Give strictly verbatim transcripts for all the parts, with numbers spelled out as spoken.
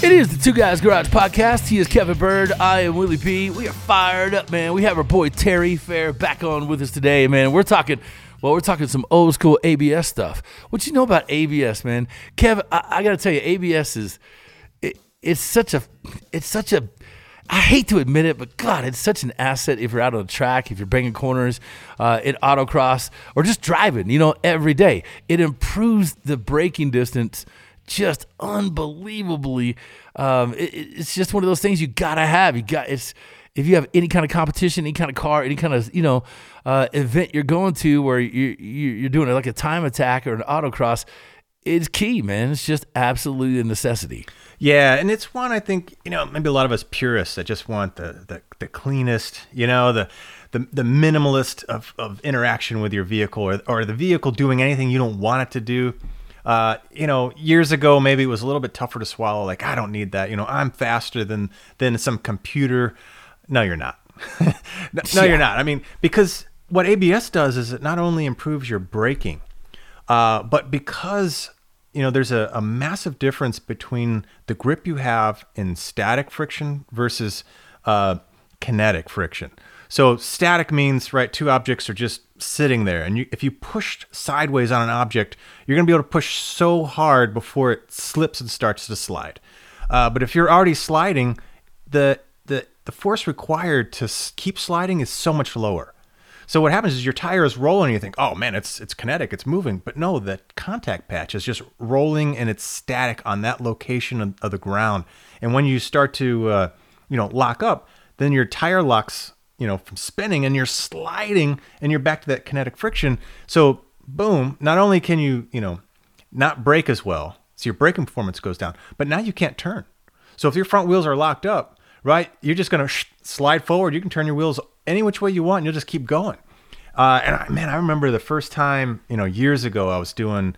It is the Two Guys Garage Podcast. He is Kevin Bird. I am Willie B. We are fired up, man. We have our boy Terry Fair back on with us today, man. We're talking, well, we're talking some old school A B S stuff. What you know about A B S, man? Kev, I, I got to tell you, A B S is, it, it's such a, it's such a, I hate to admit it, but God, it's such an asset if you're out on the track, if you're banging corners uh, in autocross, or just driving, you know, every day. It improves the braking distance just unbelievably. Um, it, it's just one of those things you gotta have. You got it's if you have any kind of competition, any kind of car, any kind of you know uh, event you're going to where you you're doing it like a time attack or an autocross. It's key, man. It's just absolutely a necessity. Yeah, and it's one I think, you know, maybe a lot of us purists that just want the the, the cleanest, you know, the the the minimalist of, of interaction with your vehicle, or or the vehicle doing anything you don't want it to do. Uh, you know, years ago, maybe it was a little bit tougher to swallow. Like, I don't need that. You know, I'm faster than than some computer. No, you're not. no, no yeah. You're not. I mean, because what A B S does is it not only improves your braking, uh, but because you know, there's a, a massive difference between the grip you have in static friction versus uh, kinetic friction. So static means, right, two objects are just sitting there. And you, if you push sideways on an object, you're going to be able to push so hard before it slips and starts to slide. Uh, but if you're already sliding, the, the, the force required to keep sliding is so much lower. So what happens is your tire is rolling and you think, oh man, it's it's kinetic, it's moving. But no, that contact patch is just rolling and it's static on that location of, of the ground. And when you start to, uh, you know, lock up, then your tire locks, you know, from spinning and you're sliding and you're back to that kinetic friction. So boom, not only can you, you know, not brake as well, so your braking performance goes down, but now you can't turn. So if your front wheels are locked up, right, you're just going to sh- slide forward. You can turn your wheels any which way you want, and you'll just keep going. Uh, and I, man, I remember the first time, you know, years ago, I was doing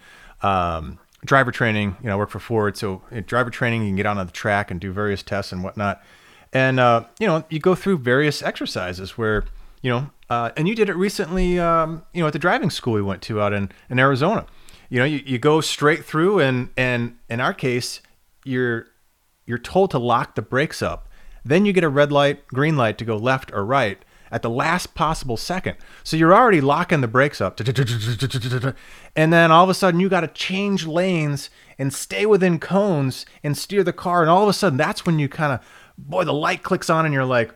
um, driver training. You know, I work for Ford, so in driver training, you can get out on the track and do various tests and whatnot. And uh, you know, you go through various exercises where, you know, uh, and you did it recently, um, you know, at the driving school we went to out in, in Arizona. You know, you, you go straight through, and and in our case, you're you're told to lock the brakes up. Then you get a red light, green light to go left or right at the last possible second. So you're already locking the brakes up. And then all of a sudden you got to change lanes and stay within cones and steer the car. And all of a sudden that's when you kind of, boy, the light clicks on and you're like,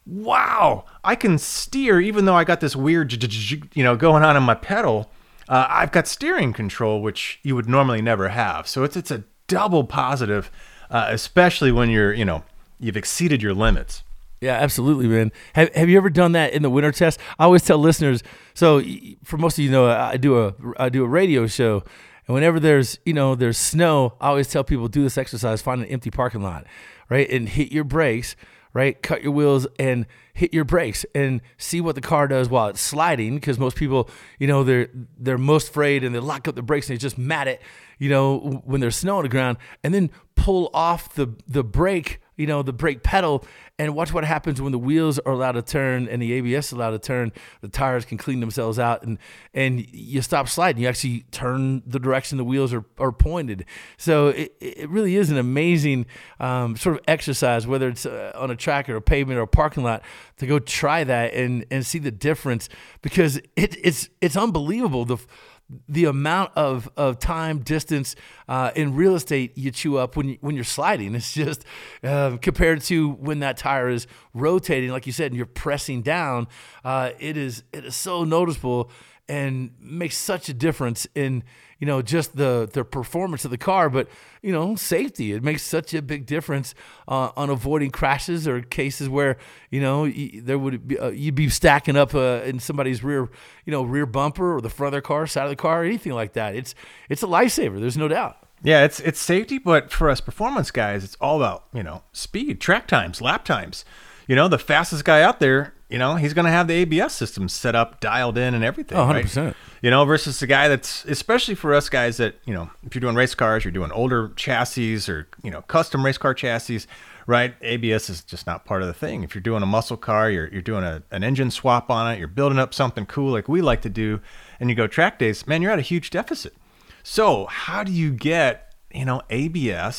wow, I can steer even though I got this weird, you know, going on in my pedal. Uh, I've got steering control, which you would normally never have. So it's, it's a double positive, uh, especially when you're, you know, you've exceeded your limits. Yeah, absolutely, man. Have Have you ever done that in the winter test? I always tell listeners. So, for most of you know, I do a I do a radio show, and whenever there's you know there's snow, I always tell people do this exercise: find an empty parking lot, right, and hit your brakes, right, cut your wheels and hit your brakes, and see what the car does while it's sliding. Because most people, you know, they're they're most afraid and they lock up the brakes and they just mat it, you know, when there's snow on the ground, and then pull off the the brake. You know, the brake pedal, and watch what happens when the wheels are allowed to turn and the A B S is allowed to turn. The tires can clean themselves out, and and you stop sliding. You actually turn the direction the wheels are, are pointed. So it, it really is an amazing um, sort of exercise, whether it's uh, on a track or a pavement or a parking lot, to go try that and, and see the difference, because it, it's it's unbelievable. The the amount of, of time, distance uh, in real estate you chew up when, you, when you're sliding. It's just uh, compared to when that tire is rotating, like you said, and you're pressing down, uh, it is it is so noticeable and makes such a difference in, you know, just the, the performance of the car, but, you know, safety. It makes such a big difference uh, on avoiding crashes or cases where, you know, y- there would be, uh, you'd be stacking up uh, in somebody's rear, you know, rear bumper or the front of their car, side of the car, or anything like that. It's it's a lifesaver. There's no doubt. Yeah, it's it's safety, but for us performance guys, it's all about, you know, speed, track times, lap times. You know, the fastest guy out there, you know, he's going to have the A B S system set up, dialed in and everything. Oh, one hundred percent. Right? You know, versus the guy that's, especially for us guys that, you know, if you're doing race cars, you're doing older chassis or, you know, custom race car chassis, right? A B S is just not part of the thing. If you're doing a muscle car, you're you're doing a, an engine swap on it, you're building up something cool like we like to do, and you go track days, man, you're at a huge deficit. So how do you get, you know, A B S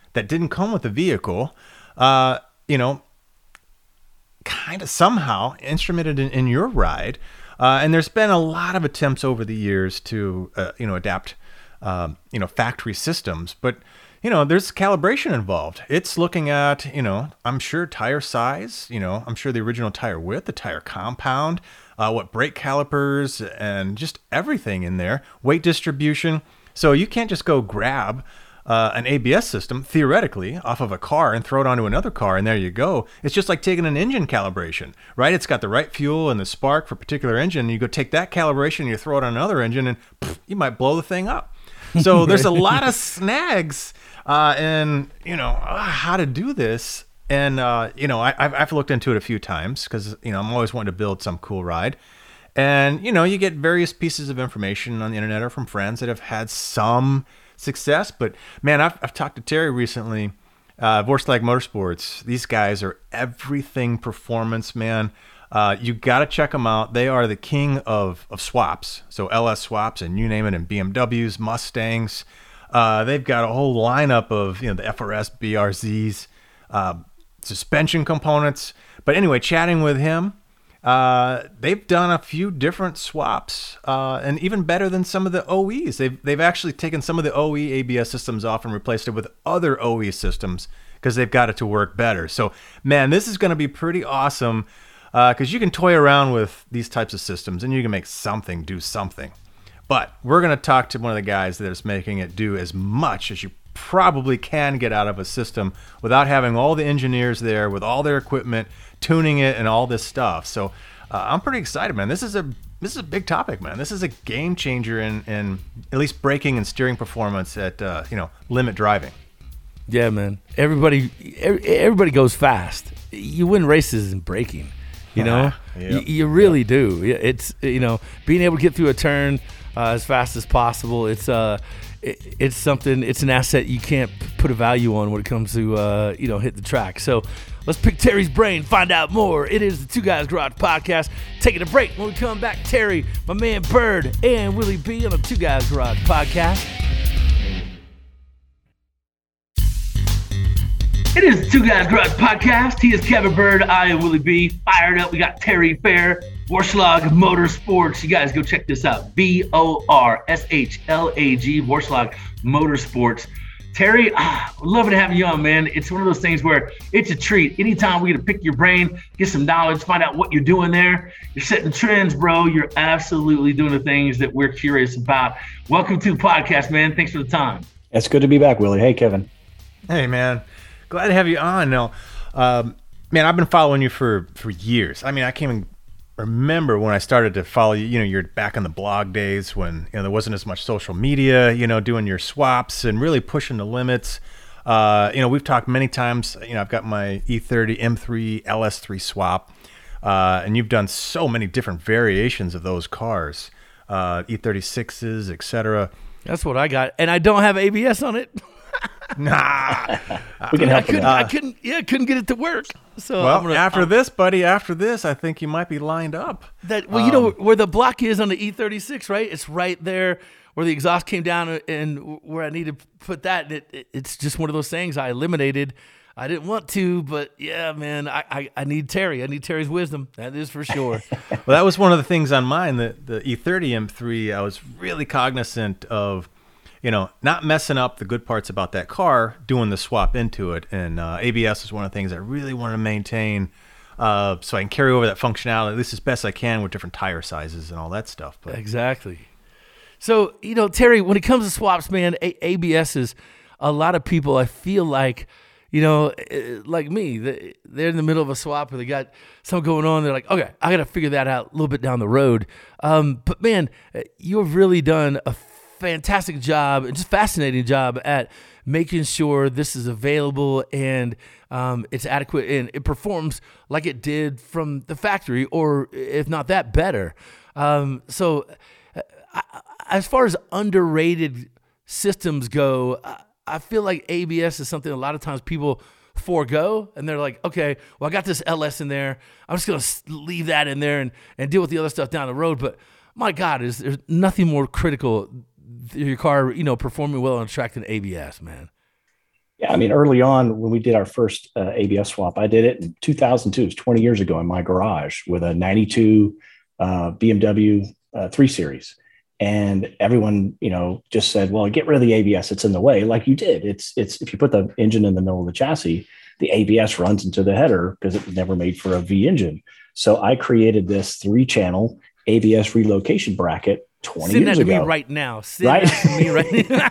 that didn't come with the vehicle, uh, you know, kind of somehow instrumented in, in your ride. Uh, and there's been a lot of attempts over the years to, uh, you know, adapt, um, you know, factory systems. But, you know, there's calibration involved. It's looking at, you know, I'm sure tire size, you know, I'm sure the original tire width, the tire compound, uh, what brake calipers, and just everything in there, weight distribution. So you can't just go grab Uh, an A B S system, theoretically, off of a car and throw it onto another car, and there you go. It's just like taking an engine calibration, right? It's got the right fuel and the spark for a particular engine, and you go take that calibration and you throw it on another engine, and pff, you might blow the thing up. So there's a lot of snags uh, in, you know, uh, how to do this. And, uh, you know, I, I've, I've looked into it a few times because, you know, I'm always wanting to build some cool ride. And, you know, you get various pieces of information on the internet or from friends that have had some success. But man, I've, I've talked to Terry recently, uh, Vorslag Motorsports. These guys are everything performance, man. Uh, you got to check them out. They are the king of, of swaps. So L S swaps and you name it, and B M Ws, Mustangs. Uh, they've got a whole lineup of, you know, the F R S, B R Zs, uh, suspension components. But anyway, chatting with him, Uh, they've done a few different swaps, uh, and even better than some of the O Es. They've they've actually taken some of the O E A B S systems off and replaced it with other O E systems because they've got it to work better. So, man, this is going to be pretty awesome because uh, you can toy around with these types of systems and you can make something do something. But we're going to talk to one of the guys that is making it do as much as you probably can get out of a system without having all the engineers there with all their equipment, tuning it and all this stuff. So uh, I'm pretty excited, man. This is a this is a big topic, man. This is a game changer in, in at least braking and steering performance at uh, you know, limit driving. Yeah, man. Everybody everybody goes fast. You win races in braking. You know, yep. you, you really yep. do. It's, you know, being able to get through a turn uh, as fast as possible. It's uh, it, it's something. It's an asset you can't put a value on when it comes to uh, you know, hit the track. So let's pick Terry's brain, find out more. It is the Two Guys Garage Podcast. Taking a break. When we come back, Terry, my man Bird, and Willie B on the Two Guys Garage Podcast. It is the Two Guys Garage Podcast. He is Kevin Bird. I am Willie B. Fired up. We got Terry Fair, Vorslag Motorsports. You guys go check this out. V O R S H L A G, Vorslag Motorsports. Terry, ah, loving having you on, man. It's one of those things where it's a treat. Anytime we get to pick your brain, get some knowledge, find out what you're doing there. You're setting trends, bro. You're absolutely doing the things that we're curious about. Welcome to the podcast, man. Thanks for the time. It's good to be back, Willie. Hey, Kevin. Hey, man. Glad to have you on. Now, um, man, I've been following you for, for years. I mean, I can't even remember when I started to follow you. You know, you're back in the blog days when, you know, there wasn't as much social media, you know, doing your swaps and really pushing the limits. Uh, you know, we've talked many times. You know, I've got my E thirty M three L S three swap, uh, and you've done so many different variations of those cars, uh, E thirty-sixes, et cetera. That's what I got, and I don't have A B S on it. Nah, we can help I couldn't, uh, I couldn't, yeah, couldn't get it to work. So well, I'm gonna, after I'm, this, buddy, after this, I think you might be lined up. that well, you know where the block is on the E thirty-six, right? It's right there where the exhaust came down, and where I need to put that. It, it, it's just one of those things I eliminated. I didn't want to, but yeah, man, I, I, I need Terry. I need Terry's wisdom. That is for sure. Well, that was one of the things on mine. The the E thirty M three, I was really cognizant of, you know, not messing up the good parts about that car, doing the swap into it. And uh, A B S is one of the things I really want to maintain, uh, so I can carry over that functionality at least as best I can with different tire sizes and all that stuff. But Exactly. So, you know, Terry, when it comes to swaps, man, a- ABS is a lot of people, I feel like, you know, like me, they're in the middle of a swap or they got something going on. They're like, okay, I got to figure that out a little bit down the road. Um, but, man, you've really done a fantastic job and just fascinating job at making sure this is available and um, it's adequate and it performs like it did from the factory, or if not that, better. Um, so I, as far as underrated systems go, I, I feel like A B S is something a lot of times people forego, and they're like, okay, well, I got this L S in there. I'm just going to leave that in there and, and deal with the other stuff down the road. But my God, is there's nothing more critical your car, you know, performing well on track than A B S, man. Yeah, I mean, early on when we did our first uh, A B S swap, I did it in two thousand two. It was twenty years ago in my garage with a ninety-two uh, B M W uh, three Series. And everyone, you know, just said, well, get rid of the A B S. It's in the way, like you did. It's, it's if you put the engine in the middle of the chassis, the A B S runs into the header because it was never made for a V engine. So I created this three-channel A B S relocation bracket twenty Send years that to ago. me right now. Send Right? that to me right now.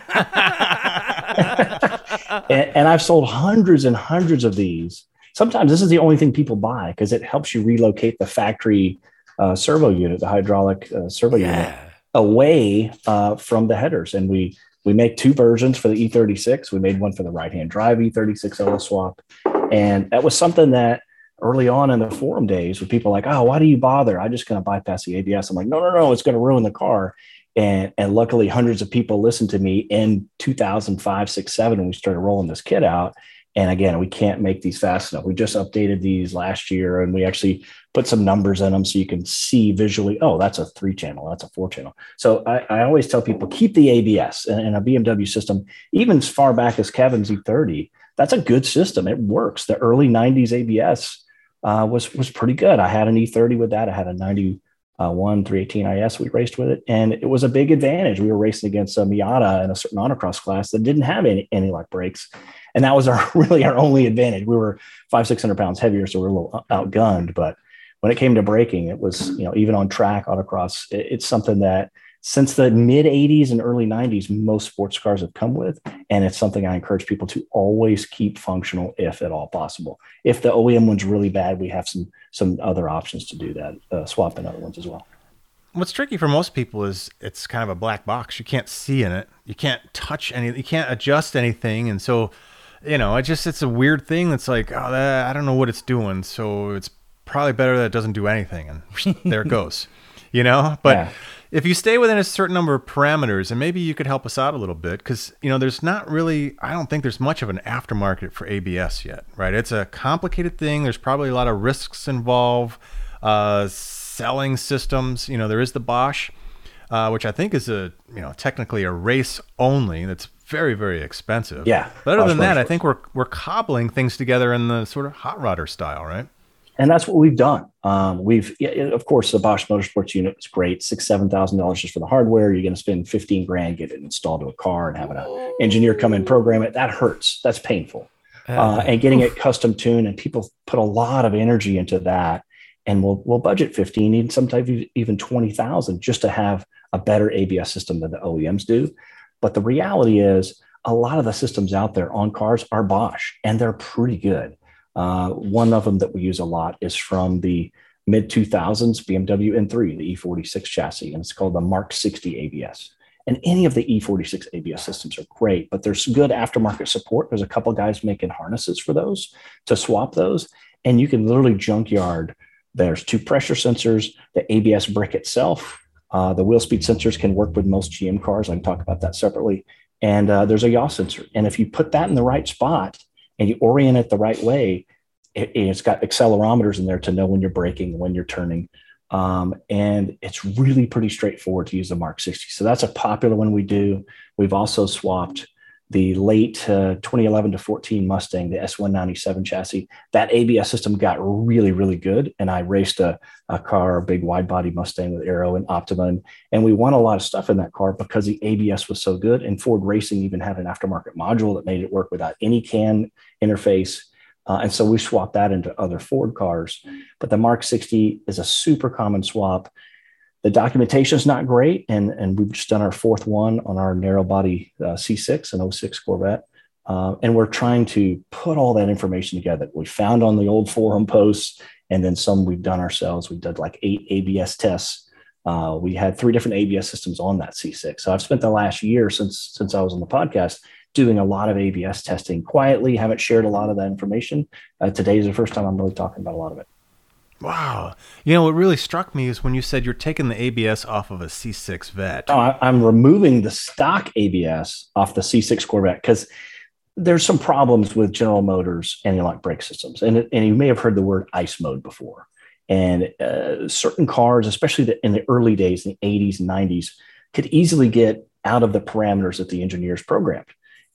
and, and I've sold hundreds and hundreds of these. Sometimes this is the only thing people buy because it helps you relocate the factory uh, servo unit, the hydraulic uh, servo Yeah. unit, away uh, from the headers. And we we make two versions for the E thirty-six. We made one for the right-hand drive E thirty-six O S swap. And that was something that early on in the forum days with people like, oh, why do you bother? I'm just going to bypass the A B S. I'm like, no, no, no, it's going to ruin the car. And, and luckily, hundreds of people listened to me in two thousand five, six, seven, when we started rolling this kit out. And again, we can't make these fast enough. We just updated these last year, and we actually put some numbers in them so you can see visually, oh, that's a three channel, that's a four channel. So I, I always tell people, keep the A B S in a B M W system, even as far back as Kevin's E thirty. That's a good system. It works. The early nineties A B S uh, was, was pretty good. I had an E thirty with that. I had a ninety Uh, one three eighteen I S. We raced with it, and it was a big advantage. We were racing against a Miata in a certain autocross class that didn't have any anti-lock brakes, and that was our really our only advantage. We were five six hundred pounds heavier, so we were a little outgunned. But when it came to braking, it was, you know, even on track autocross, it, it's something that since the mid eighties and early nineties, most sports cars have come with, and it's something I encourage people to always keep functional if at all possible. If the O E M one's really bad, we have some some other options to do that, uh, swap in other ones as well. What's tricky for most people is it's kind of a black box. You can't see in it. You can't touch any, you can't adjust anything. And so, you know, it just, it's a weird thing that's like, oh, that, I don't know what it's doing. So it's probably better that it doesn't do anything. And there it goes, you know, but yeah. If you stay within a certain number of parameters, and maybe you could help us out a little bit, because, you know, there's not really, I don't think there's much of an aftermarket for A B S yet, right? It's a complicated thing. There's probably a lot of risks involved, uh, selling systems. You know, there is the Bosch, uh, which I think is a, you know, technically a race only. That's very, very expensive. Yeah. But other Bosch than that, Motorsports. I think we're we're cobbling things together in the sort of hot rodder style, right? And that's what we've done. Um, we've, yeah, of course, the Bosch Motorsports unit is great. Six, seven thousand dollars just for the hardware. You're going to spend fifteen grand, get it installed to a car, and having an engineer come in program it. That hurts. That's painful. Uh, and getting it custom tuned, and people put a lot of energy into that. And we'll we'll budget fifteen, even sometimes even twenty thousand, just to have a better A B S system than the O E Ms do. But the reality is, a lot of the systems out there on cars are Bosch, and they're pretty good. Uh, one of them that we use a lot is from the mid two thousands B M W M three, the E forty-six chassis, and it's called the Mark sixty A B S. And any of the E forty-six A B S systems are great, but there's good aftermarket support. There's a couple of guys making harnesses for those to swap those, and you can literally junkyard. There's two pressure sensors, the A B S brick itself. Uh, the wheel speed sensors can work with most G M cars. I can talk about that separately. And uh, there's a yaw sensor. And if you put that in the right spot and you orient it the right way, it, it's got accelerometers in there to know when you're braking, when you're turning. Um, and it's really pretty straightforward to use the Mark sixty. So that's a popular one we do. We've also swapped the late uh, twenty eleven to fourteen Mustang, the S one ninety-seven chassis. That A B S system got really, really good. And I raced a, a car, a big wide body Mustang with Aero and Optima. And, and we won a lot of stuff in that car because the A B S was so good. And Ford Racing even had an aftermarket module that made it work without any C A N interface. Uh, and so we swapped that into other Ford cars. But the Mark sixty is a super common swap. The documentation is not great, and, and we've just done our fourth one on our narrow body uh, C six and oh six Corvette. Uh, and we're trying to put all that information together that we found on the old forum posts, and then some we've done ourselves. We did like eight A B S tests. Uh, we had three different A B S systems on that C six. So I've spent the last year since, since I was on the podcast doing a lot of A B S testing quietly, haven't shared a lot of that information. Uh, today is the first time I'm really talking about a lot of it. Wow. You know, what really struck me is when you said you're taking the A B S off of a C six Vet. Oh, I, I'm removing the stock A B S off the C six Corvette because there's some problems with General Motors anti-lock brake systems. And, it, and you may have heard the word ICE mode before. And uh, certain cars, especially the, in the early days, in the eighties and nineties, could easily get out of the parameters that the engineers programmed.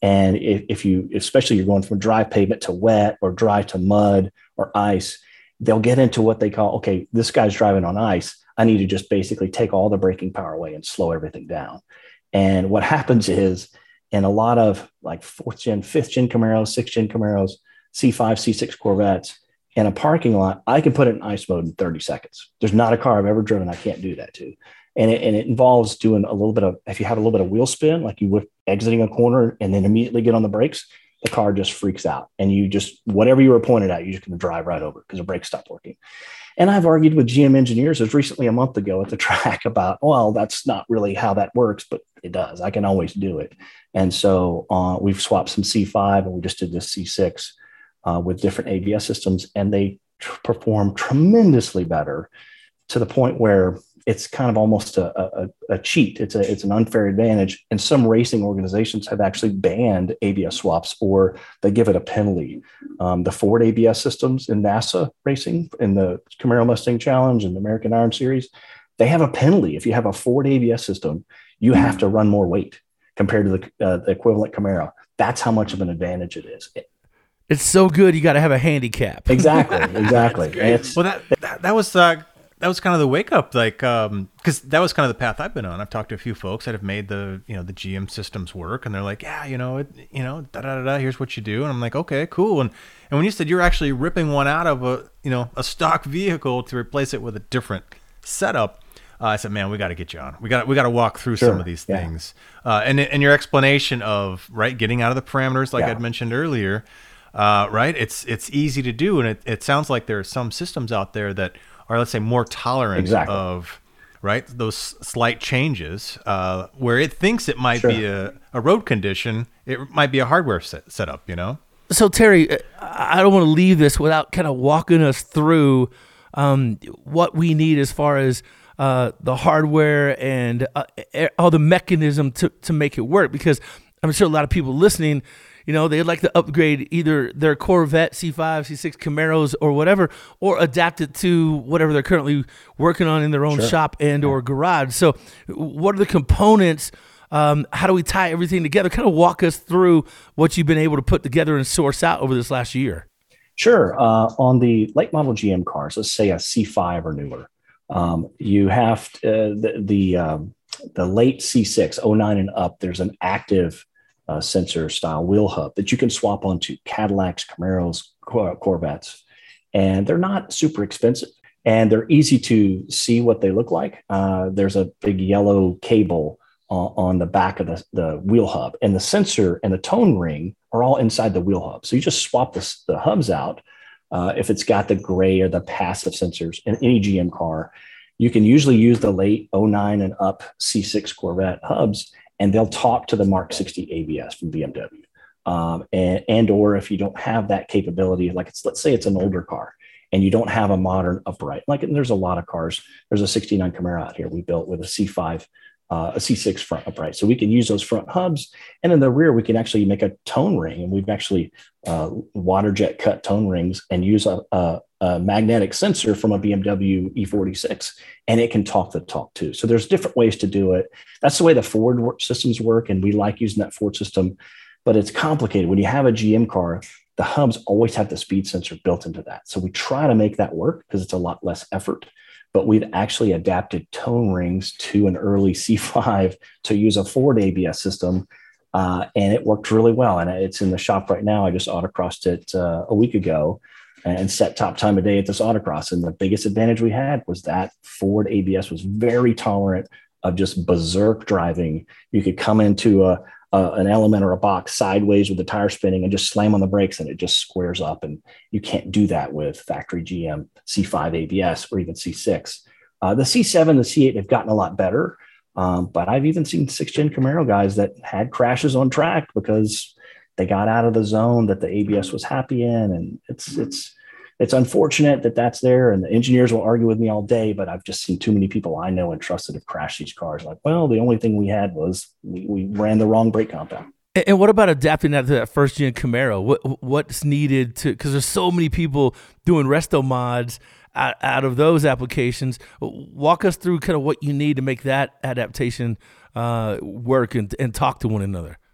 And if, if you, especially you're going from dry pavement to wet or dry to mud or ice, they'll get into what they call, okay, this guy's driving on ice. I need to just basically take all the braking power away and slow everything down. And what happens is in a lot of like fourth gen, fifth gen Camaros, sixth gen Camaros, C five, C six Corvettes, in a parking lot, I can put it in ice mode in thirty seconds. There's not a car I've ever driven I can't do that to. And it, and it involves doing a little bit of, if you have a little bit of wheel spin, like you would exiting a corner and then immediately get on the brakes, the car just freaks out. And you just, whatever you were pointed at, you're just going to drive right over because the brakes stop working. And I've argued with G M engineers as recently a month ago at the track about, well, that's not really how that works, but it does. I can always do it. And so uh, we've swapped some C five and we just did this C six uh, with different A B S systems, and they tr- perform tremendously better to the point where it's kind of almost a, a, a cheat. It's a, it's an unfair advantage. And some racing organizations have actually banned A B S swaps, or they give it a penalty. Um, the Ford A B S systems in NASA racing, in the Camaro Mustang Challenge and the American Iron Series, they have a penalty. If you have a Ford A B S system, you have to run more weight compared to the, uh, the equivalent Camaro. That's how much of an advantage it is. It, it's so good. You got to have a handicap. Exactly. Exactly. It's, well, that, that, that was, uh, that was kind of the wake up, like, um, cause that was kind of the path I've been on. I've talked to a few folks that have made the, you know, the G M systems work, and they're like, yeah, you know, it, you know, da, da, da, da, here's what you do. And I'm like, okay, cool. And, and when you said you're actually ripping one out of a, you know, a stock vehicle to replace it with a different setup, uh, I said, man, we got to get you on. We got we got to walk through sure. some of these things. Yeah. Uh, and, and your explanation of, right, getting out of the parameters, like yeah. I'd mentioned earlier, uh, right. It's, it's easy to do. And it, it sounds like there are some systems out there that are, let's say, more tolerant exactly. of, right, those slight changes, uh, where it thinks it might sure. be a, a road condition, it might be a hardware set, setup, you know? So, Terry, I don't want to leave this without kind of walking us through um, what we need as far as uh, the hardware and uh, all the mechanism to, to make it work, because I'm sure a lot of people listening, you know, they'd like to upgrade either their Corvette, C five, C six Camaros or whatever, or adapt it to whatever they're currently working on in their own sure. shop and or garage. So what are the components? Um, how do we tie everything together? Kind of walk us through what you've been able to put together and source out over this last year. Sure. Uh, on the late model G M cars, let's say a C five or newer, um, you have to, uh, the, the, um, the late C six, oh nine and up, there's an active Uh, sensor style wheel hub that you can swap onto Cadillacs, Camaros, Cor- Corvettes, and they're not super expensive, and they're easy to see what they look like. Uh, there's a big yellow cable uh, on the back of the, the wheel hub, and the sensor and the tone ring are all inside the wheel hub. So you just swap the, the hubs out. Uh, if it's got the gray or the passive sensors in any G M car, you can usually use the late oh nine and up C six Corvette hubs, and they'll talk to the Mark sixty A B S from B M W. Um, and, and, or if you don't have that capability, like it's, let's say it's an older car and you don't have a modern upright, like, and there's a lot of cars, there's a sixty-nine Camaro out here we built with a C five, uh, a C six front upright. So we can use those front hubs, and in the rear, we can actually make a tone ring. And we've actually uh, water jet cut tone rings and use a, a, a magnetic sensor from a B M W E forty-six, and it can talk the talk too. So there's different ways to do it. That's the way the Ford systems work, and we like using that Ford system, but it's complicated. When you have a G M car, the hubs always have the speed sensor built into that. So we try to make that work because it's a lot less effort, but we've actually adapted tone rings to an early C five to use a Ford A B S system, uh, and it worked really well. And it's in the shop right now. I just autocrossed it uh, a week ago and set top time of day at this autocross. And the biggest advantage we had was that Ford A B S was very tolerant of just berserk driving. You could come into a, a, an element or a box sideways with the tire spinning and just slam on the brakes, and it just squares up. And you can't do that with factory G M C five A B S or even C six. Uh, the C seven, the C eight have gotten a lot better. Um, but I've even seen sixth gen Camaro guys that had crashes on track because they got out of the zone that the A B S was happy in. And it's, it's, it's unfortunate that that's there, and the engineers will argue with me all day, but I've just seen too many people I know and trusted have crashed these cars. Like, well, the only thing we had was we, we ran the wrong brake compound. And what about adapting that to that first gen Camaro? What what's needed to, because there's so many people doing resto mods out, out of those applications. Walk us through kind of what you need to make that adaptation uh, work and, and talk to one another.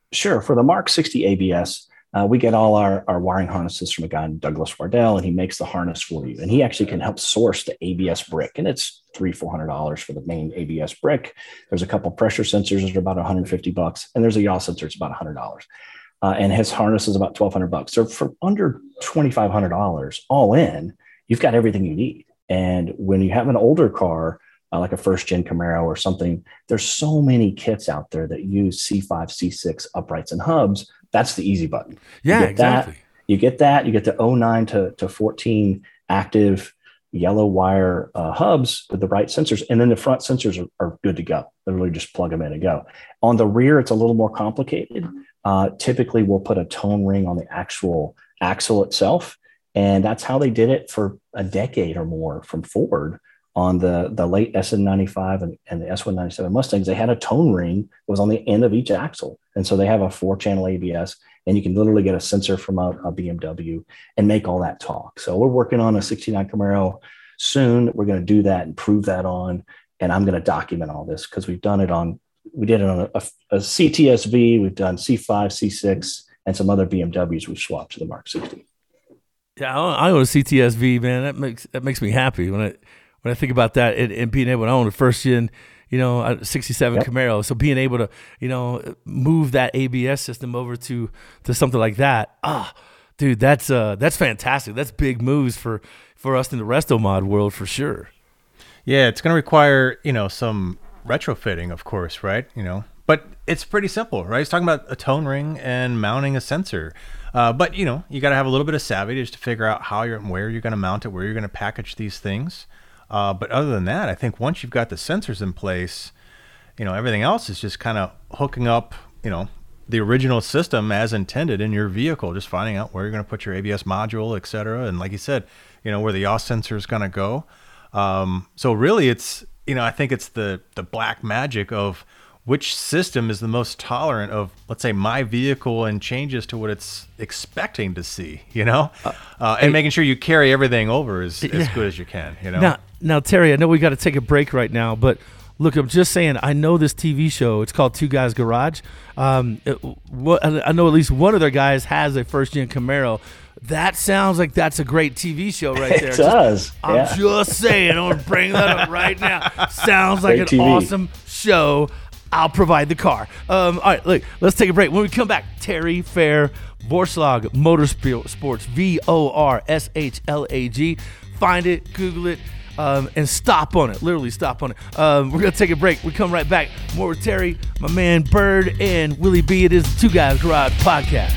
Sure. For the Mark sixty A B S, uh, we get all our, our wiring harnesses from a guy named Douglas Wardell, and he makes the harness for you. And he actually can help source the A B S brick. And it's three, four hundred dollars for the main A B S brick. There's a couple pressure sensors that are about one hundred fifty bucks, and there's a yaw sensor, it's about one hundred dollars. Uh, and his harness is about twelve hundred bucks. So for under twenty-five hundred dollars all in, you've got everything you need. And when you have an older car, uh, like a first gen Camaro or something, there's so many kits out there that use C five, C six uprights and hubs. That's the easy button. Yeah, you get exactly. That, you get that, you get the oh nine to, to fourteen active yellow wire uh, hubs with the right sensors. And then the front sensors are, are good to go. Literally just plug them in and go. On the rear, it's a little more complicated. Uh, typically, we'll put a tone ring on the actual axle itself. And that's how they did it for a decade or more from Ford on the, the late S N ninety-five and, and the S one ninety-seven Mustangs. They had a tone ring that was on the end of each axle. And so they have a four channel A B S, and you can literally get a sensor from a, a B M W and make all that talk. So we're working on a sixty-nine Camaro soon. We're going to do that and prove that on. And I'm going to document all this because we've done it on, we did it on a, a C T S V. We've done C five, C six, and some other B M Ws we've swapped to the Mark sixty. Yeah, I own a C T S V, man. That makes that makes me happy when I when I think about that and, and being able to own a first gen, you know, a sixty-seven yep. Camaro. So being able to, you know, move that A B S system over to to something like that, ah, dude, that's uh that's fantastic. That's big moves for for us in the resto mod world for sure. Yeah, it's going to require, you know, some retrofitting, of course, right? You know, but it's pretty simple, right? It's talking about a tone ring and mounting a sensor. Uh, but, you know, you got to have a little bit of savvy just to figure out how you're, where you're going to mount it, where you're going to package these things. Uh, but other than that, I think once you've got the sensors in place, you know, everything else is just kind of hooking up, you know, the original system as intended in your vehicle, just finding out where you're going to put your A B S module, et cetera. And like you said, you know, where the yaw sensor is going to go. Um, so really it's, you know, I think it's the, the black magic of which system is the most tolerant of, let's say, my vehicle and changes to what it's expecting to see, you know, uh, uh, and hey, making sure you carry everything over as, yeah. as good as you can, you know. Now, now, Terry, I know we got to take a break right now, but look, I'm just saying, I know this T V show. It's called Two Guys Garage. Um, it, what, I know at least one of their guys has a first-gen Camaro. That sounds like that's a great T V show right there. It does. Just, I'm yeah. just saying. I'm going to bring that up right now. Sounds like great an T V. Awesome show. I'll provide the car. Um, all right, look, let's take a break. When we come back, Terry Fair, Vorslag Motorsports, V O R S H L A G. Find it, Google it, um, and stop on it. Literally stop on it. Um, we're going to take a break. We come right back. More with Terry, my man Bird, and Willie B. It is the Two Guys Garage Podcast.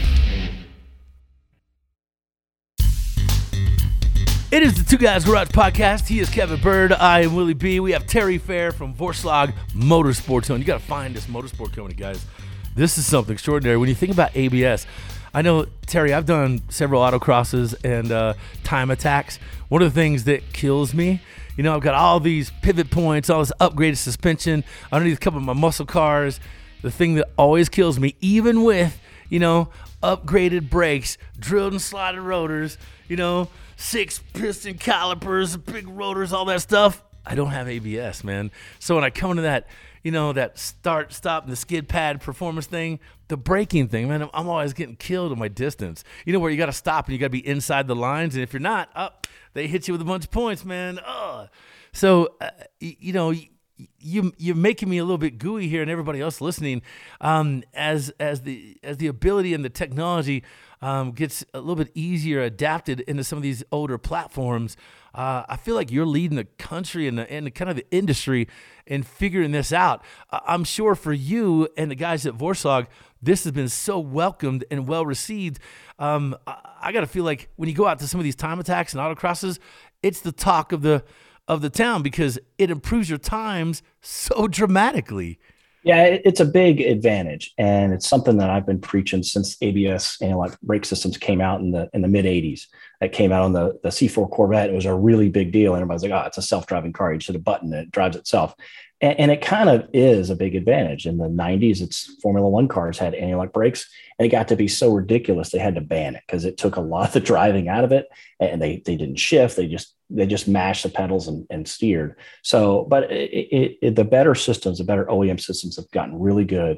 It is the Two Guys Garage Podcast. He is Kevin Bird. I am Willie B. We have Terry Fair from Vorslag Motorsports. And you got to find this motorsport company, guys. This is something extraordinary. When you think about A B S, I know, Terry, I've done several autocrosses and uh, time attacks. One of the things that kills me, you know, I've got all these pivot points, all this upgraded suspension underneath a couple of my muscle cars. The thing that always kills me, even with, you know, upgraded brakes, drilled and slotted rotors, you know, six piston calipers, big rotors, all that stuff, I don't have A B S, man. So when I come to that, you know, that start, stop, and the skid pad performance thing, the braking thing, man, I'm, I'm always getting killed on my distance. You know, where you got to stop and you got to be inside the lines, and if you're not, up, oh, they hit you with a bunch of points, man. Ugh. So, uh, you, you know, you you're making me a little bit gooey here, and everybody else listening, um, as as the as the ability and the technology um, gets a little bit easier adapted into some of these older platforms. Uh, I feel like you're leading the country and the, and the kind of the industry in figuring this out. Uh, I'm sure for you and the guys at Vorslag, this has been so welcomed and well received. Um, I, I got to feel like when you go out to some of these time attacks and autocrosses, it's the talk of the of the town because it improves your times so dramatically. Yeah, it's a big advantage, and it's something that I've been preaching since A B S and like brake systems came out in the in the mid eighties. That came out on the the C four Corvette. It was a really big deal, and everybody's like, "Oh, it's a self-driving car. You just hit a button and it drives itself." And, and it kind of is a big advantage. In the nineties, it's Formula One cars had anti-lock brakes, and it got to be so ridiculous they had to ban it because it took a lot of the driving out of it, and they they didn't shift. They just they just mashed the pedals and, and steered. So, but it, it, it, the better systems, the better O E M systems have gotten really good.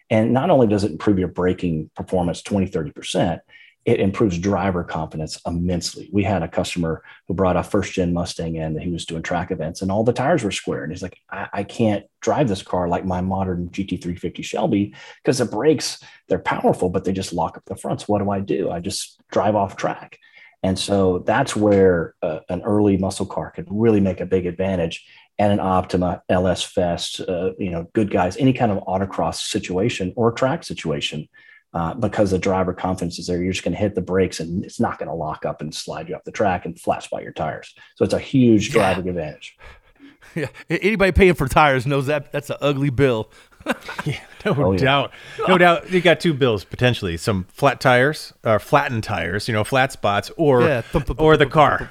And not only does it improve your braking performance twenty, thirty percent, it improves driver confidence immensely. We had a customer who brought a first gen Mustang in that he was doing track events and all the tires were square. And he's like, I, I can't drive this car like my modern G T three fifty Shelby because the brakes, they're powerful, but they just lock up the fronts. What do I do? I just drive off track. And so that's where uh, an early muscle car could really make a big advantage. And an Optima, L S Fest, uh, you know, Good Guys, any kind of autocross situation or track situation. Uh, because the driver confidence is there, you're just going to hit the brakes and it's not going to lock up and slide you off the track and flat spot your tires. So it's a huge yeah. driving advantage. Yeah, anybody paying for tires knows that that's an ugly bill. Yeah, no Oh, yeah. doubt. No doubt. You got two bills potentially: some flat tires, or flattened tires, you know, flat spots, or Yeah, thump, thump, or the thump, car,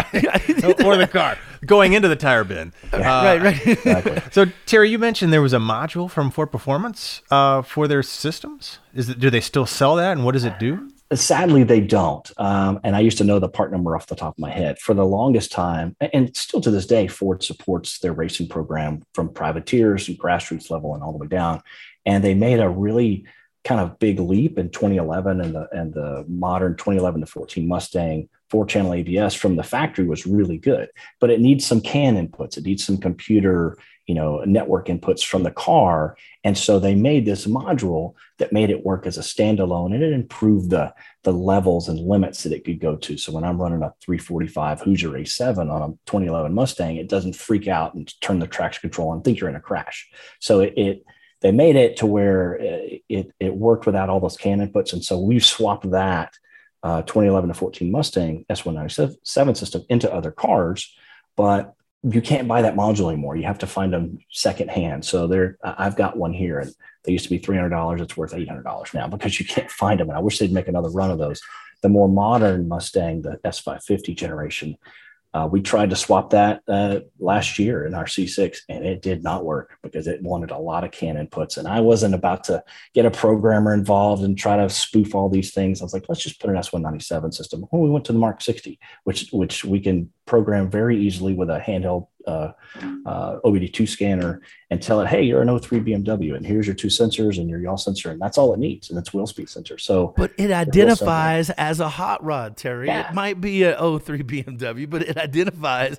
right? Or the car going into the tire bin. Uh, right, right. Exactly. So Terry, you mentioned there was a module from Ford Performance uh, for their systems. Is it? Do they still sell that, and what does it do? Sadly, they don't. Um, and I used to know the part number off the top of my head. For the longest time, and still to this day, Ford supports their racing program from privateers and grassroots level and all the way down. And they made a really kind of big leap in twenty eleven, and the and the modern twenty eleven to fourteen Mustang four-channel A B S from the factory was really good. But it needs some C A N inputs. It needs some computer, you know, network inputs from the car. And so they made this module that made it work as a standalone, and it improved the, the levels and limits that it could go to. So when I'm running a three forty-five Hoosier A seven on a twenty eleven Mustang, it doesn't freak out and turn the traction control and think you're in a crash. So it, it they made it to where it, it worked without all those C A N inputs. And so we've swapped that uh, twenty eleven to fourteen Mustang S one ninety-seven system into other cars, but you can't buy that module anymore. You have to find them secondhand. So there, I've got one here, and they used to be three hundred dollars. It's worth eight hundred dollars now because you can't find them. And I wish they'd make another run of those. The more modern Mustang, the S five fifty generation, uh, we tried to swap that uh, last year in our C six, and it did not work because it wanted a lot of C A N inputs. And I wasn't about to get a programmer involved and try to spoof all these things. I was like, let's just put an S one ninety-seven system. Well, we went to the Mark sixty, which which we can program very easily with a handheld uh, uh, O B D two scanner and tell it, hey, you're an oh three B M W, and here's your two sensors and your yaw sensor, and that's all it needs, and it's wheel speed sensor. So, but it identifies as a hot rod, Terry. Yeah. It might be an oh three B M W, but it identifies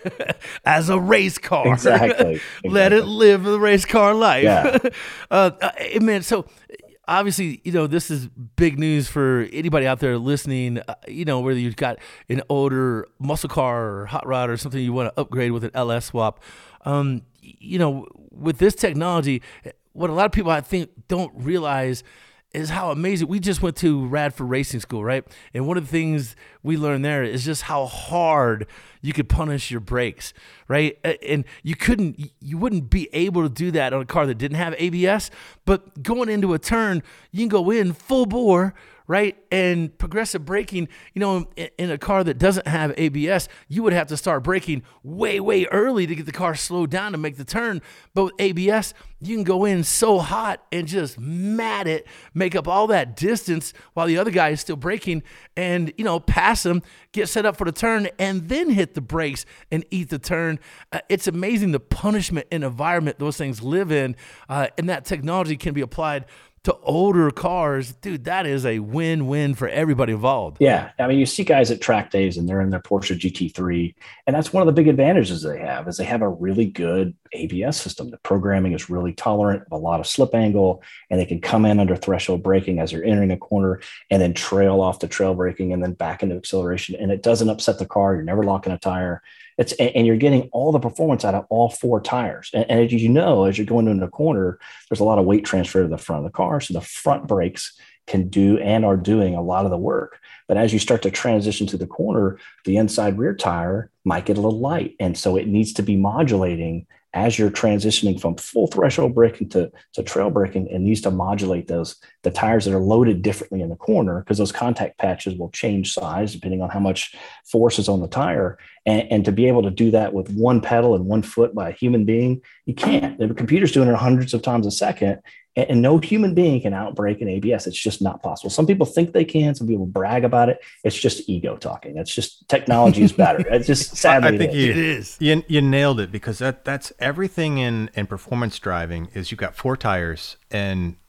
as a race car. Exactly. Let exactly. it live the race car life. Yeah. uh, uh, man, so obviously, you know, this is big news for anybody out there listening, uh, you know, whether you've got an older muscle car or hot rod or something you want to upgrade with an L S swap. Um, you know, with this technology, what a lot of people I think don't realize is how amazing. We just went to Radford Racing School, right? And one of the things we learned there is just how hard you could punish your brakes, right? And you couldn't, you wouldn't be able to do that on a car that didn't have A B S, but going into a turn, you can go in full bore, right? And progressive braking, you know, in, in a car that doesn't have A B S, you would have to start braking way, way early to get the car slowed down to make the turn. But with A B S, you can go in so hot and just mat it, make up all that distance while the other guy is still braking and, you know, pass him, get set up for the turn, and then hit the brakes and eat the turn. Uh, it's amazing the punishment and environment those things live in, uh, and that technology can be applied to older cars. Dude, that is a win-win for everybody involved. Yeah. I mean, you see guys at track days and they're in their Porsche G T three. And that's one of the big advantages they have is they have a really good A B S system. The programming is really tolerant of a lot of slip angle, and they can come in under threshold braking as they're entering a corner and then trail off the trail braking and then back into acceleration. And it doesn't upset the car. You're never locking a tire. It's, and you're getting all the performance out of all four tires. And, and as you know, as you're going into a corner, there's a lot of weight transfer to the front of the car. So the front brakes can do and are doing a lot of the work. But as you start to transition to the corner, the inside rear tire might get a little light. And so it needs to be modulating as you're transitioning from full threshold braking to, to trail braking. It needs to modulate those, the tires that are loaded differently in the corner, because those contact patches will change size depending on how much force is on the tire. And, and to be able to do that with one pedal and one foot by a human being, you can't. The computer's doing it hundreds of times a second. And, and no human being can outbrake an A B S. It's just not possible. Some people think they can. Some people brag about it. It's just ego talking. It's just technology is better. It's just sadly I think it you, It is. You, you nailed it, because that that's everything in, in performance driving is you've got four tires, and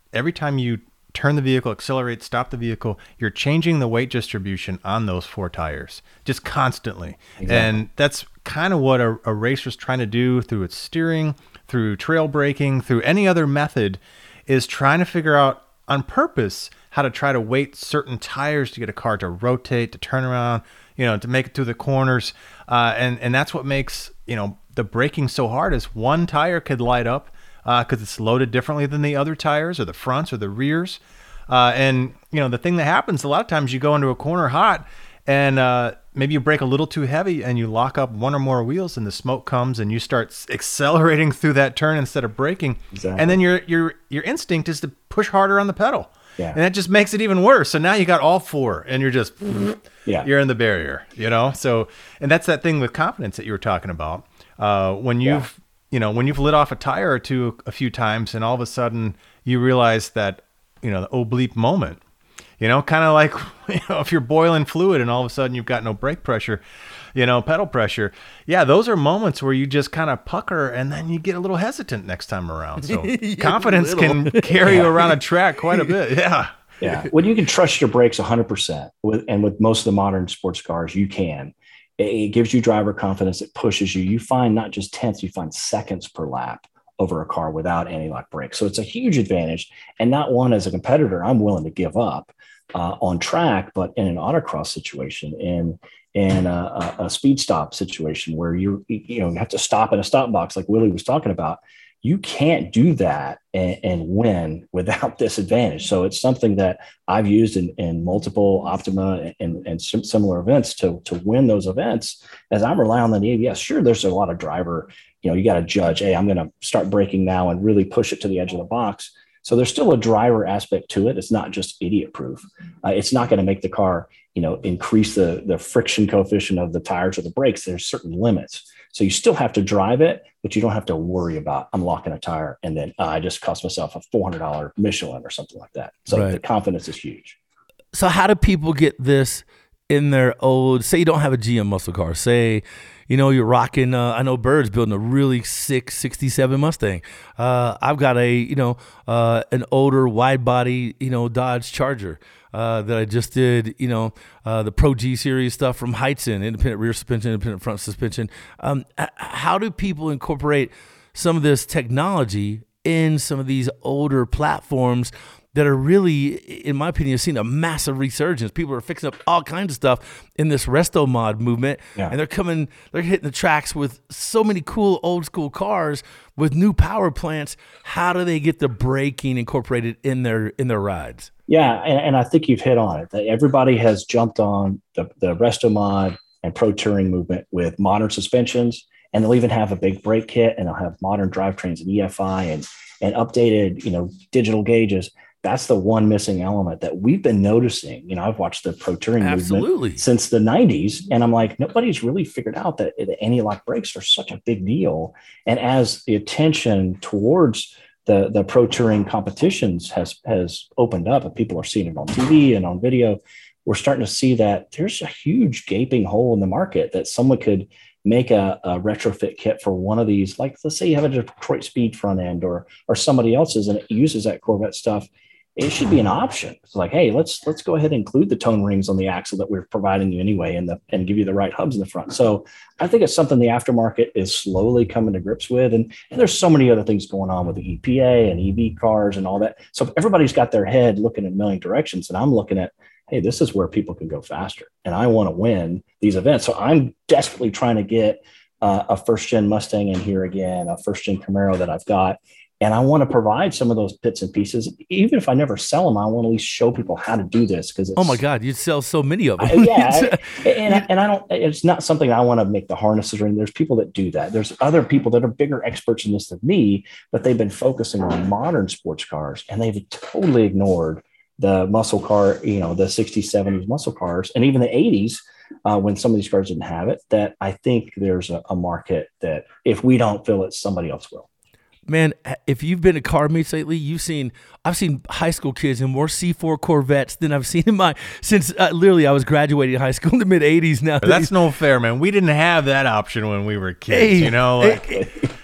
every time you turn the vehicle, accelerate, stop the vehicle, you're changing the weight distribution on those four tires just constantly. Exactly. And that's kind of what a, a racer's trying to do through its steering, through trail braking, through any other method, is trying to figure out on purpose how to try to weight certain tires to get a car to rotate, to turn around, you know, to make it through the corners. Uh, and, and that's what makes, you know, the braking so hard is one tire could light up because uh, it's loaded differently than the other tires or the fronts or the rears. Uh, and, you know, the thing that happens a lot of times you go into a corner hot and uh, maybe you brake a little too heavy and you lock up one or more wheels and the smoke comes and you start accelerating through that turn instead of braking. Exactly. And then your your your instinct is to push harder on the pedal. Yeah. And that just makes it even worse. So now you got all four and you're just, yeah. you're in the barrier, you know? So, and that's that thing with confidence that you were talking about. Uh, when you've, yeah. you know, when you've lit off a tire or two a few times and all of a sudden you realize that, you know, the oblique moment, you know, kind of like, you know, if you're boiling fluid and all of a sudden you've got no brake pressure, you know, pedal pressure. Yeah. Those are moments where you just kind of pucker and then you get a little hesitant next time around. So confidence can carry yeah. you around a track quite a bit. Yeah. Yeah. When you can trust your brakes one hundred percent with, and with most of the modern sports cars, you can. It gives you driver confidence. It pushes you. You find not just tenths, you find seconds per lap over a car without anti-lock brakes. So it's a huge advantage, and not one as a competitor I'm willing to give up uh, on track, but in an autocross situation, in in a, a speed stop situation where you you know you have to stop in a stop box like Willie was talking about. You can't do that and, and win without this advantage. So it's something that I've used in, in multiple Optima and, and similar events to, to win those events. As I'm relying on the A B S, sure, there's a lot of driver, you know, you got to judge, hey, I'm going to start braking now and really push it to the edge of the box. So there's still a driver aspect to it. It's not just idiot proof. Uh, it's not going to make the car, you know, increase the, the friction coefficient of the tires or the brakes. There's certain limits. So you still have to drive it, but you don't have to worry about I'm locking a tire and then uh, I just cost myself a four hundred dollars Michelin or something like that. So right. the confidence is huge. So how do people get this in their old, say you don't have a G M muscle car, say, you know, you're rocking, uh, I know Bird's building a really sick sixty-seven Mustang. Uh, I've got a, you know, uh, an older wide body, you know, Dodge Charger. Uh, that I just did, you know, uh, the Pro G Series stuff from Heitzen, independent rear suspension, independent front suspension. Um, how do people incorporate some of this technology in some of these older platforms that are really, in my opinion, have seen a massive resurgence? People are fixing up all kinds of stuff in this resto mod movement, yeah. and they're coming, they're hitting the tracks with so many cool old school cars with new power plants. How do they get the braking incorporated in their in their rides? Yeah, and, and I think you've hit on it. That everybody has jumped on the, the Resto Mod and Pro Touring movement with modern suspensions, and they'll even have a big brake kit, and they'll have modern drivetrains and E F I and and updated, you know, digital gauges. That's the one missing element that we've been noticing. You know, I've watched the Pro Touring Absolutely. movement since the nineties, and I'm like, nobody's really figured out that the anti-lock brakes are such a big deal. And as the attention towards the the Pro Touring competitions has has opened up and people are seeing it on T V and on video, we're starting to see that there's a huge gaping hole in the market that someone could make a, a retrofit kit for one of these. Like, let's say you have a Detroit Speed front end or or somebody else's and it uses that Corvette stuff. It should be an option. It's like, hey, let's let's go ahead and include the tone rings on the axle that we're providing you anyway, and the and give you the right hubs in the front. So I think it's something the aftermarket is slowly coming to grips with, and and there's so many other things going on with the E P A and E V cars and all that. So everybody's got their head looking in a million directions, and I'm looking at, hey, this is where people can go faster, and I want to win these events. So I'm desperately trying to get uh, a first gen Mustang in here again, a first gen Camaro that I've got. And I want to provide some of those bits and pieces. Even if I never sell them, I want to at least show people how to do this. Because oh my God, you'd sell so many of them. I, yeah, I, and I, and I don't. It's not something I want to make the harnesses or anything. There's people that do that. There's other people that are bigger experts in this than me, but they've been focusing on modern sports cars, and they've totally ignored the muscle car. You know, the sixties, seventies muscle cars, and even the eighties. Uh, when some of these cars didn't have it. That I think there's a, a market that if we don't fill it, somebody else will. Man, if you've been to car meets lately, you've seen, I've seen high school kids in more C four Corvettes than I've seen in my, since uh, literally I was graduating high school in the mid eighties now. That's no fair, man. We didn't have that option when we were kids, hey, you know? Like, hey,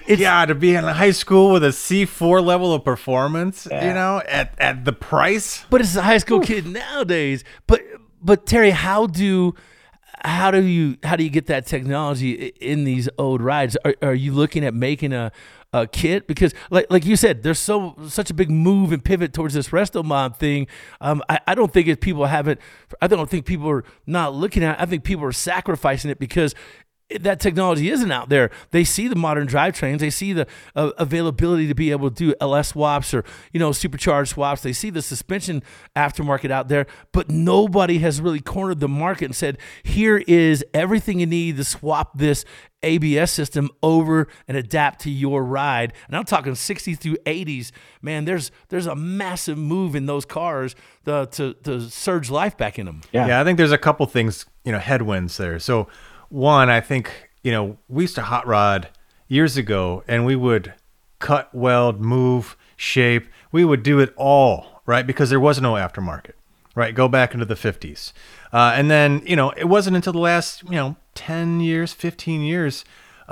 It's, yeah, to be in high school with a C four level of performance, Yeah. you know, at, at the price. but it's a high school kid nowadays. But but Terry, how do how do you how do you get that technology i- in these old rides? Are, are you looking at making a a kit? Because like like you said, there's so such a big move and pivot towards this resto mod thing. Um, I, I don't think if people haven't, I don't think people are not looking at it. I think people are sacrificing it because that technology isn't out there. They see the modern drivetrains. They see the uh, availability to be able to do L S swaps or, you know, supercharged swaps. They see the suspension aftermarket out there, but nobody has really cornered the market and said, here is everything you need to swap this A B S system over and adapt to your ride. And I'm talking sixties through eighties. Man, there's there's a massive move in those cars to, to, to surge life back in them. Yeah. Yeah, I think there's a couple things, you know, headwinds there. So one, I think, you know, we used to hot rod years ago and we would cut, weld, move, shape. We would do it all, right? Because there was no aftermarket, right? Go back into the fifties. Uh, and then, you know, it wasn't until the last, you know, ten years, fifteen years,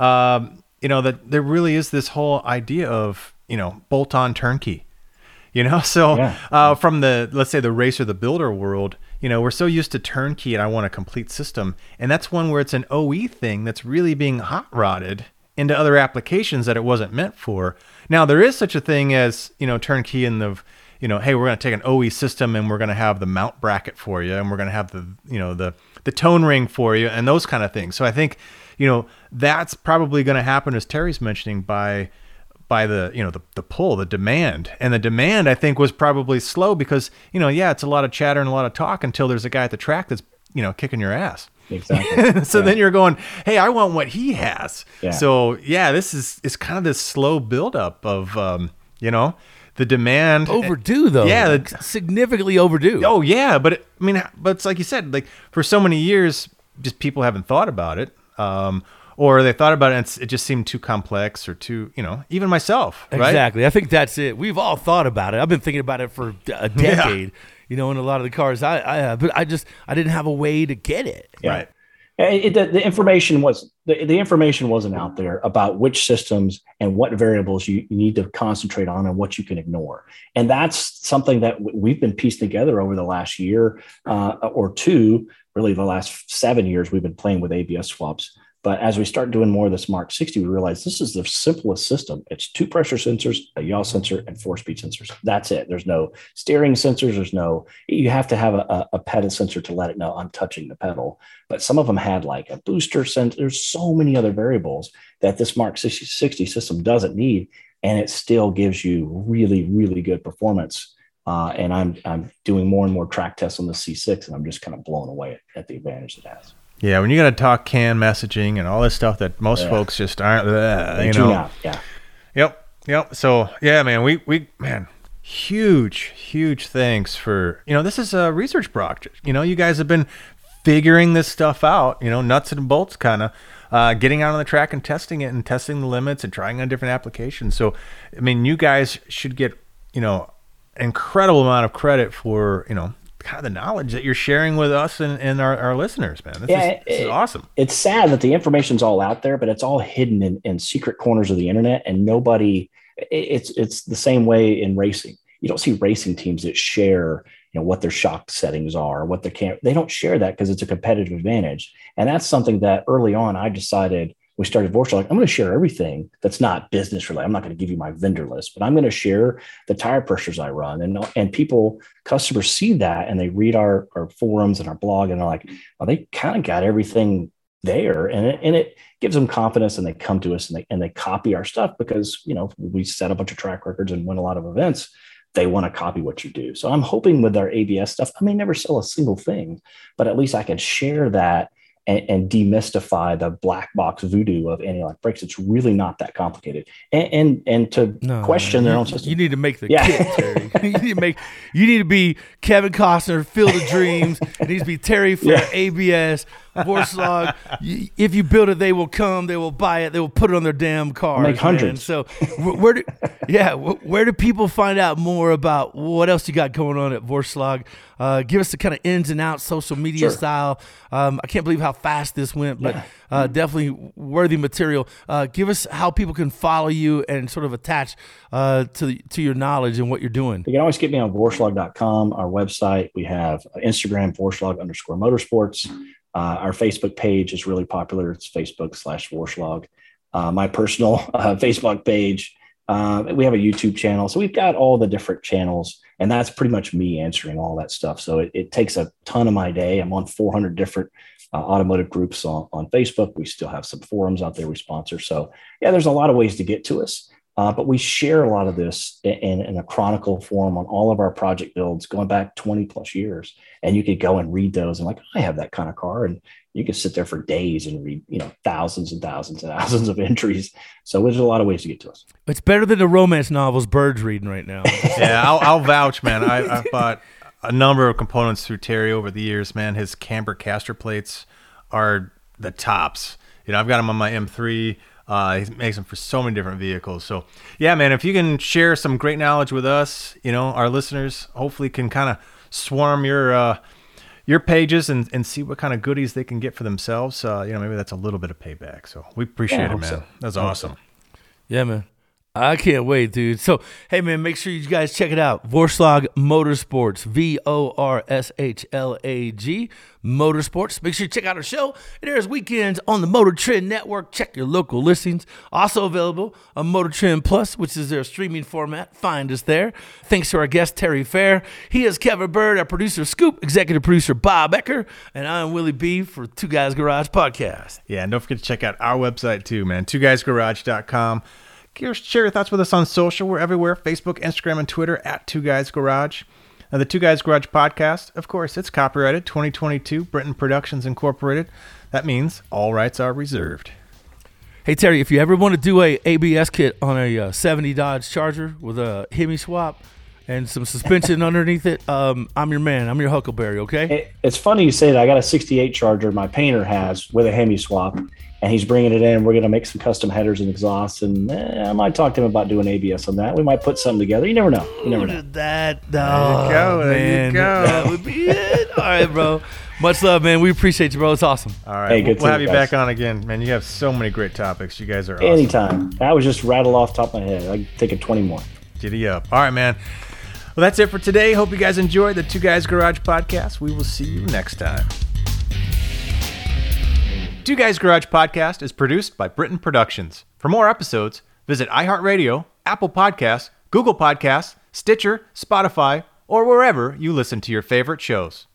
um, you know, that there really is this whole idea of, you know, bolt-on turnkey. You know, so Yeah. uh, from the, let's say the racer, the builder world, you know, we're so used to turnkey and I want a complete system. And that's one where it's an O E thing that's really being hot rodded into other applications that it wasn't meant for. Now, there is such a thing as, you know, turnkey in the, you know, hey, we're going to take an O E system and we're going to have the mount bracket for you and we're going to have the, you know, the, the tone ring for you and those kind of things. So I think, you know, that's probably going to happen, as Terry's mentioning, by by the, you know, the, the pull, the demand. And the demand, I think, was probably slow because, you know, yeah, it's a lot of chatter and a lot of talk until there's a guy at the track that's, you know, kicking your ass. Exactly. So Yeah. then you're going, hey, I want what he has. Yeah. So yeah, this is, it's kind of this slow buildup of, um, you know, the demand. Overdue, though. Yeah, the- significantly overdue. Oh yeah. But it, I mean, but it's like you said, like for so many years, just people haven't thought about it. Um, Or they thought about it and it's, it just seemed too complex or too, you know, even myself, right? Exactly. I think that's it. We've all thought about it. I've been thinking about it for a decade, you know, in a lot of the cars I, I have, but I just, I didn't have a way to get it. Yeah. Right. It, the, the information was the, the information wasn't out there about which systems and what variables you, you need to concentrate on and what you can ignore. And that's something that w- we've been piecing together over the last year uh, or two, really the last seven years we've been playing with A B S swaps. But as we start doing more of this Mark sixty, we realize this is the simplest system. It's two pressure sensors, a yaw sensor, and four speed sensors. That's it. There's no steering sensors. There's no, you have to have a, a pedal sensor to let it know I'm touching the pedal. But some of them had like a booster sensor. There's so many other variables that this Mark sixty system doesn't need. And it still gives you really, really good performance. Uh, and I'm I'm doing more and more track tests on the C six, and I'm just kind of blown away at, at the advantage it has. Yeah, when you got to talk C A N messaging and all this stuff that most Yeah. folks just aren't, uh, They you tune know. out. Yeah. Yep, yep. So yeah, man, we we man, huge, huge thanks for, you know, this is a research project. You know, you guys have been figuring this stuff out. You know, nuts and bolts kind of. Uh, getting out on the track and testing it and testing the limits and trying on different applications. So, I mean, you guys should get, you know, incredible amount of credit for, you know, kind of the knowledge that you're sharing with us and, and our, our listeners, man. This, Yeah, is, this it- is awesome. It's sad that the information's all out there, but it's all hidden in, in secret corners of the internet, and nobody. it- It's it's the same way in racing. You don't see racing teams that share, you know, what their shock settings are, what their cam. They don't share that because it's a competitive advantage, and that's something that early on I decided. We started Vorsa, like, I'm going to share everything that's not business related. I'm not going to give you my vendor list, but I'm going to share the tire pressures I run. And, and people, customers see that and they read our, our forums and our blog and they're like, well, they kind of got everything there. And it, and it gives them confidence, and they come to us and they, and they copy our stuff because, you know, we set a bunch of track records and win a lot of events. They want to copy what you do. So I'm hoping with our A B S stuff, I may never sell a single thing, but at least I can share that And, and demystify the black box voodoo of anti-lock brakes. It's really not that complicated. And and, and to No, question you, their own system. You need to make the Yeah. kit, Terry. you need to make. You need to be Kevin Costner, Field of Dreams. It needs to be Terry for Yeah. A B S. Vorslog, y- if you build it, they will come, they will buy it, they will put it on their damn cars. Make hundreds. Man. So wh- where do, yeah, wh- where do people find out more about what else you got going on at Vorslog? Uh, give us the kind of ins and outs, social media Sure. style. Um, I can't believe how fast this went, but Yeah. uh, definitely worthy material. Uh, give us how people can follow you and sort of attach uh, to to your knowledge and what you're doing. You can always get me on vorschlag dot com, our website. We have Instagram, vorschlag underscore motorsports. Uh, our Facebook page is really popular. It's Facebook slash vorschlag. Uh, my personal uh, Facebook page. Uh, we have a YouTube channel. So we've got all the different channels, and that's pretty much me answering all that stuff. So it, it takes a ton of my day. I'm on four hundred different uh, automotive groups on, on Facebook. We still have some forums out there we sponsor. So yeah, there's a lot of ways to get to us. Uh, but we share a lot of this in, in a chronicle form on all of our project builds going back twenty plus years. And you could go and read those and like, I have that kind of car. And you could sit there for days and read, you know, thousands and thousands and thousands of entries. So there's a lot of ways to get to us. It's better than the romance novels Bird's reading right now. Yeah, I'll, I'll vouch, man. I, I've bought a number of components through Terry over the years, man. His camber caster plates are the tops. You know, I've got them on my M three. Uh, he makes them for so many different vehicles. So, yeah, man, if you can share some great knowledge with us, you know, our listeners hopefully can kind of swarm your uh, your pages and, and see what kind of goodies they can get for themselves. Uh, you know, maybe that's a little bit of payback. So we appreciate Yeah, I it, hope man. so. That's I hope awesome. Yeah, man. I can't wait, dude. So, hey, man, make sure you guys check it out. Vorschlag Motorsports, V O R S H L A G, Motorsports. Make sure you check out our show. It airs weekends on the Motor Trend Network. Check your local listings. Also available on Motor Trend Plus, which is their streaming format. Find us there. Thanks to our guest, Terry Fair. He is Kevin Bird, our producer, Scoop, executive producer, Bob Ecker, and I'm Willie B for Two Guys Garage Podcast. Yeah, and don't forget to check out our website too, man. two guys garage dot com. Share your thoughts with us on social. We're everywhere, Facebook, Instagram, and Twitter at Two Guys Garage. Now, the Two Guys Garage podcast, of course, it's copyrighted twenty twenty-two, Britton Productions Incorporated. That means all rights are reserved. Hey, Terry, if you ever want to do a A B S kit on a uh, seventy Dodge Charger with a Hemi swap and some suspension underneath it, um, I'm your man. I'm your Huckleberry, okay? It, it's funny you say that. I got a sixty-eight Charger my painter has with a Hemi swap, and he's bringing it in. We're going to make some custom headers and exhausts, and eh, I might talk to him about doing A B S on that. We might put something together. You never know. You never know. That, There oh, you go. There man, you go. That would be it. All right, bro. Much love, man. We appreciate you, bro. It's awesome. All right. Hey, good we'll to have you you guys. back on again, man. You have so many great topics. You guys are awesome. Anytime. That was just rattled off the top of my head. I can think of twenty more. Giddy up. All right, man. Well, that's it for today. Hope you guys enjoyed the Two Guys Garage podcast. We will see you next time. Two Guys Garage podcast is produced by Britton Productions. For more episodes, visit iHeartRadio, Apple Podcasts, Google Podcasts, Stitcher, Spotify, or wherever you listen to your favorite shows.